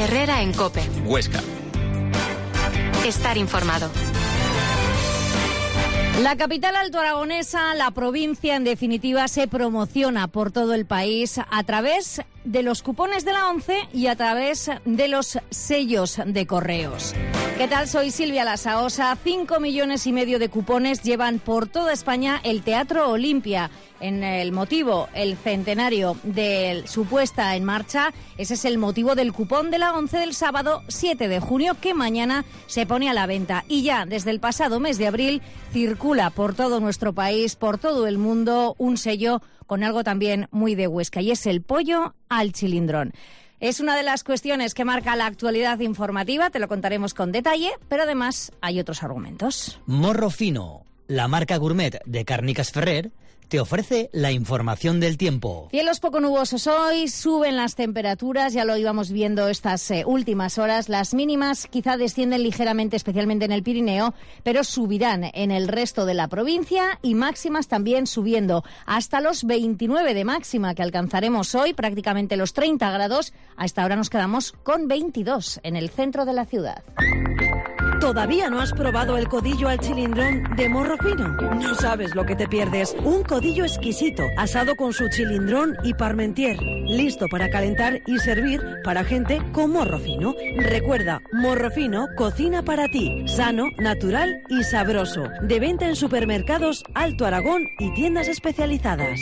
Herrera en COPE. Huesca. Estar informado. La capital altoaragonesa, la provincia, en definitiva, se promociona por todo el país a través de los cupones de la ONCE y a través de los sellos de correos. ¿Qué tal? Soy Silvia Lasaosa. 5,5 millones de cupones llevan por toda España el Teatro Olimpia. En el motivo, el centenario de su puesta en marcha, ese es el motivo del cupón de la ONCE del sábado 7 de junio, que mañana se pone a la venta. Y ya desde el pasado mes de abril circula por todo nuestro país, por todo el mundo, un sello con algo también muy de Huesca, y es el pollo al chilindrón. Es una de las cuestiones que marca la actualidad informativa, te lo contaremos con detalle, pero además hay otros argumentos. Morro Fino, la marca gourmet de Càrniques Ferrer, te ofrece la información del tiempo. Cielos poco nubosos hoy, suben las temperaturas, ya lo íbamos viendo estas últimas horas. Las mínimas quizá descienden ligeramente, especialmente en el Pirineo, pero subirán en el resto de la provincia, y máximas también subiendo hasta los 29 de máxima que alcanzaremos hoy, prácticamente los 30 grados. Hasta ahora nos quedamos con 22 en el centro de la ciudad. ¿Todavía no has probado el codillo al chilindrón de Morro Fino? No sabes lo que te pierdes. Un codillo exquisito, asado con su chilindrón y parmentier. Listo para calentar y servir para gente con morro fino. Recuerda, Morro Fino cocina para ti. Sano, natural y sabroso. De venta en supermercados Alto Aragón y tiendas especializadas.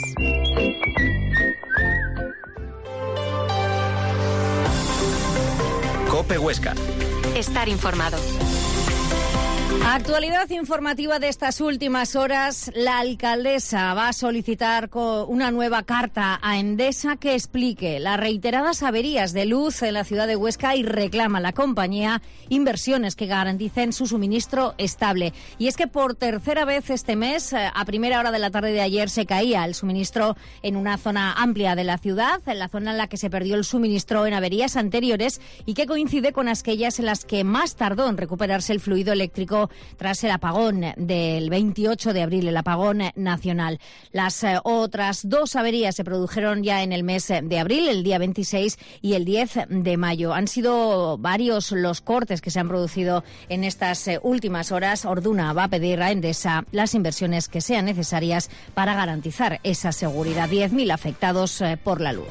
COPE Huesca. Estar informado. Actualidad informativa de estas últimas horas. La alcaldesa va a solicitar una nueva carta a Endesa que explique las reiteradas averías de luz en la ciudad de Huesca y reclama a la compañía inversiones que garanticen su suministro estable. Y es que por tercera vez este mes, a primera hora de la tarde de ayer, se caía el suministro en una zona amplia de la ciudad, en la zona en la que se perdió el suministro en averías anteriores y que coincide con aquellas en las que más tardó en recuperarse el fluido eléctrico tras el apagón del 28 de abril, el apagón nacional. Las otras dos averías se produjeron ya en el mes de abril, el día 26 y el 10 de mayo. Han sido varios los cortes que se han producido en estas últimas horas. Orduna va a pedir a Endesa las inversiones que sean necesarias para garantizar esa seguridad. 10.000 afectados por la luz.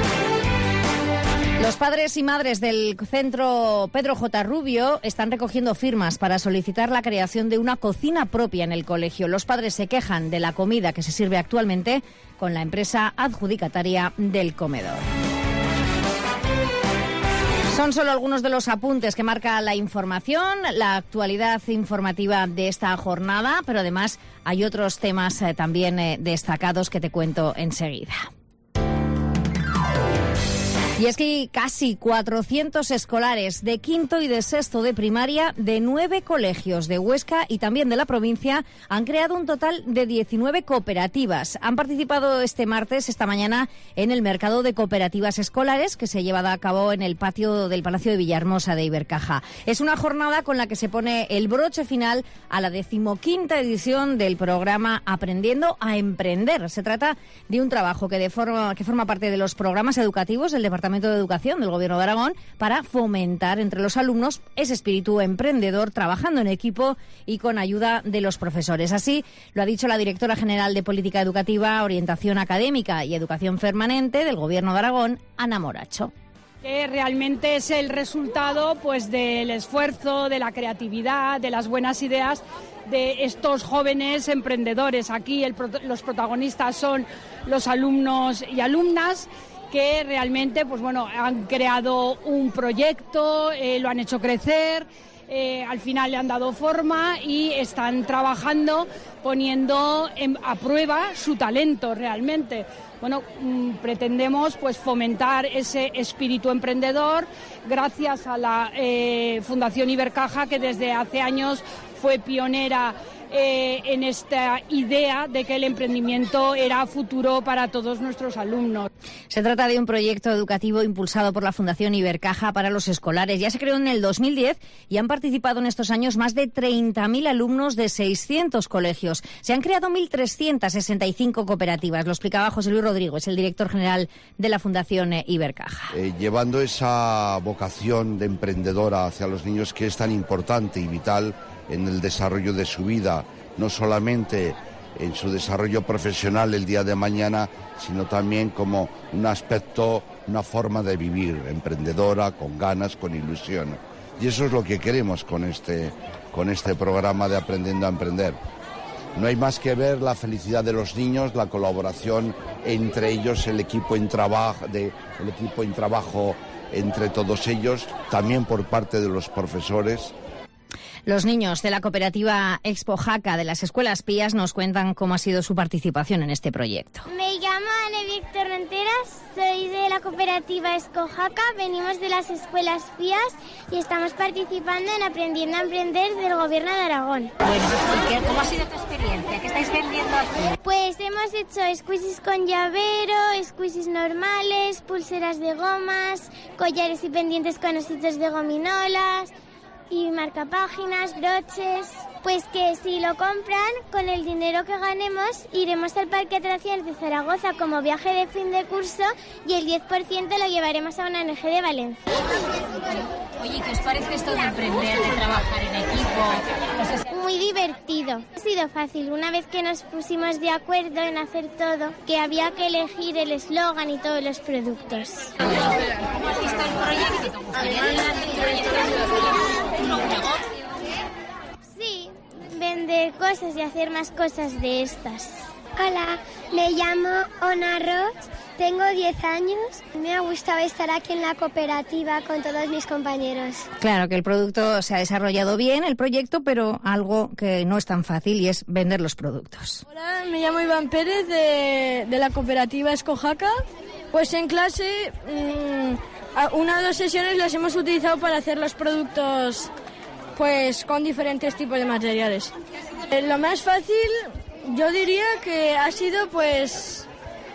Los padres y madres del centro Pedro J. Rubio están recogiendo firmas para solicitar la creación de una cocina propia en el colegio. Los padres se quejan de la comida que se sirve actualmente con la empresa adjudicataria del comedor. Son solo algunos de los apuntes que marca la información, la actualidad informativa de esta jornada, pero además hay otros temas también destacados que te cuento enseguida. Y es que casi 400 escolares de quinto y de sexto de primaria de 9 colegios de Huesca y también de la provincia han creado un total de 19 cooperativas. Han participado esta mañana, en el mercado de cooperativas escolares que se lleva a cabo en el patio del Palacio de Villahermosa de Ibercaja. Es una jornada con la que se pone el broche final a la 15ª edición del programa Aprendiendo a Emprender. Se trata de un trabajo que forma parte de los programas educativos del Departamento de Educación del Gobierno de Aragón para fomentar entre los alumnos ese espíritu emprendedor, trabajando en equipo y con ayuda de los profesores. Así lo ha dicho la directora general de Política Educativa, Orientación Académica y Educación Permanente del Gobierno de Aragón, Ana Moracho. Que realmente es el resultado pues del esfuerzo, de la creatividad, de las buenas ideas de estos jóvenes emprendedores. Aquí los protagonistas son los alumnos y alumnas que realmente han creado un proyecto, lo han hecho crecer, al final le han dado forma y están trabajando poniendo a prueba su talento realmente. Pretendemos fomentar ese espíritu emprendedor gracias a la Fundación Ibercaja, que desde hace años fue pionera en esta idea de que el emprendimiento era futuro para todos nuestros alumnos. Se trata de un proyecto educativo impulsado por la Fundación Ibercaja para los escolares. Ya se creó en el 2010 y han participado en estos años más de 30.000 alumnos de 600 colegios. Se han creado 1.365 cooperativas. Lo explicaba José Luis Rodrigo, es el director general de la Fundación Ibercaja. Llevando esa vocación de emprendedora hacia los niños, que es tan importante y vital en el desarrollo de su vida, no solamente en su desarrollo profesional el día de mañana, sino también como un aspecto, una forma de vivir, emprendedora, con ganas, con ilusión. Y eso es lo que queremos con este programa de Aprendiendo a Emprender. No hay más que ver la felicidad de los niños, la colaboración entre ellos, el equipo en trabajo entre todos ellos, también por parte de los profesores. Los niños de la cooperativa Expo Jaca de las Escuelas Pías nos cuentan cómo ha sido su participación en este proyecto. Me llamo Ana Víctor Renteras, soy de la cooperativa Expo Jaca, venimos de las Escuelas Pías y estamos participando en Aprendiendo a Emprender del Gobierno de Aragón. Bueno, ¿cómo ha sido tu experiencia? ¿Qué estáis vendiendo aquí? Pues hemos hecho squeezies con llavero, squeezies normales, pulseras de gomas, collares y pendientes con ositos de gominolas y marcapáginas, broches. Pues que si lo compran, con el dinero que ganemos iremos al Parque de Atracciones de Zaragoza como viaje de fin de curso y el 10% lo llevaremos a una ONG de Valencia. Oye, ¿qué os parece esto de emprender, de trabajar en equipo? Muy divertido. Ha sido fácil. Una vez que nos pusimos de acuerdo en hacer todo, que había que elegir el eslogan y todos los productos. ¿Cómo has visto el proyecto? ¿Te gustaría hacer un proyecto, un negocio? Sí, vender cosas y hacer más cosas de estas. Hola, me llamo Ona Roch, tengo 10 años. Me ha gustado estar aquí en la cooperativa con todos mis compañeros. Claro que el producto se ha desarrollado bien, el proyecto, pero algo que no es tan fácil y es vender los productos. Hola, me llamo Iván Pérez de la cooperativa Expo Jaca. Pues en clase, una o dos sesiones las hemos utilizado para hacer los productos pues con diferentes tipos de materiales. Lo más fácil, yo diría que ha sido, pues,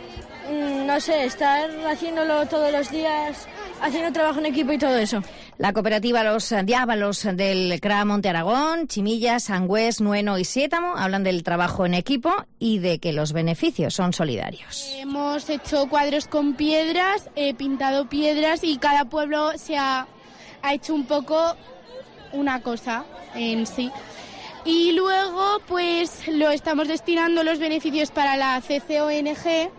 no sé, estar haciéndolo todos los días, haciendo trabajo en equipo y todo eso. La cooperativa Los Diábalos del CRA Monte Aragón, Chimillas, Sangüés, Nueno y Siétamo hablan del trabajo en equipo y de que los beneficios son solidarios. Hemos hecho cuadros con piedras, pintado piedras y cada pueblo se ha hecho un poco una cosa en sí. Y luego, pues, lo estamos destinando los beneficios para la CCONG.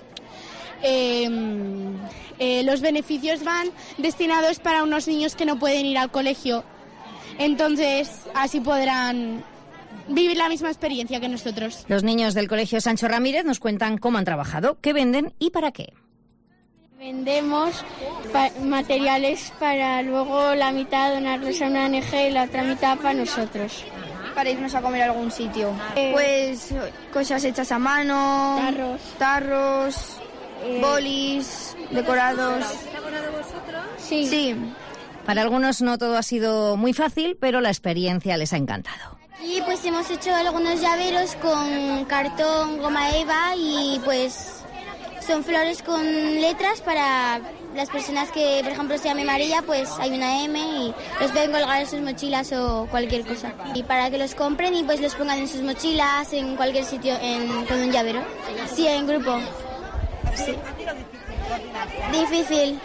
Los beneficios van destinados para unos niños que no pueden ir al colegio. Entonces, así podrán vivir la misma experiencia que nosotros. Los niños del Colegio Sancho Ramírez nos cuentan cómo han trabajado, qué venden y para qué. Vendemos materiales para luego la mitad donarlos a una ONG y la otra mitad para nosotros. Para irnos a comer a algún sitio. Pues cosas hechas a mano, tarros, bolis, decorados. ¿Habéis elaborado vosotros? Sí. Para algunos no todo ha sido muy fácil, pero la experiencia les ha encantado. Y pues hemos hecho algunos llaveros con cartón, goma eva y pues son flores con letras para las personas que, por ejemplo, se llame María, pues hay una M y los pueden colgar en sus mochilas o cualquier cosa. Y para que los compren y pues los pongan en sus mochilas, en cualquier sitio, con un llavero. Sí, en grupo. Sí. Difícil.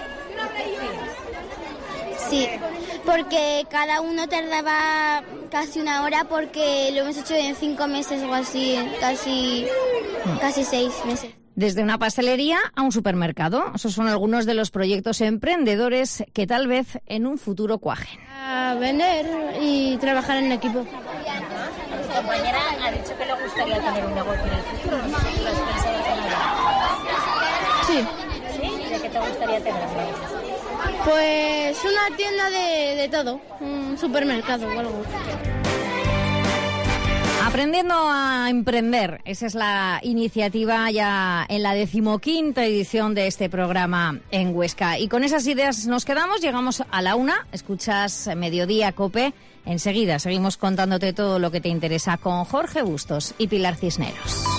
Sí, porque cada uno tardaba casi una hora porque lo hemos hecho en 5 meses o así, casi 6 meses. Desde una pastelería a un supermercado. Esos son algunos de los proyectos emprendedores que tal vez en un futuro cuajen. A vender y trabajar en equipo. Tu compañera ha dicho que le gustaría tener un negocio en el futuro. ¿No has pensado en Sí. ¿Sí? ¿De qué te gustaría tener? Pues una tienda de todo, un supermercado o algo. Aprendiendo a emprender, esa es la iniciativa ya en la 15ª edición de este programa en Huesca. Y con esas ideas nos quedamos, llegamos a la 1, escuchas Mediodía Cope. Enseguida seguimos contándote todo lo que te interesa con Jorge Bustos y Pilar Cisneros.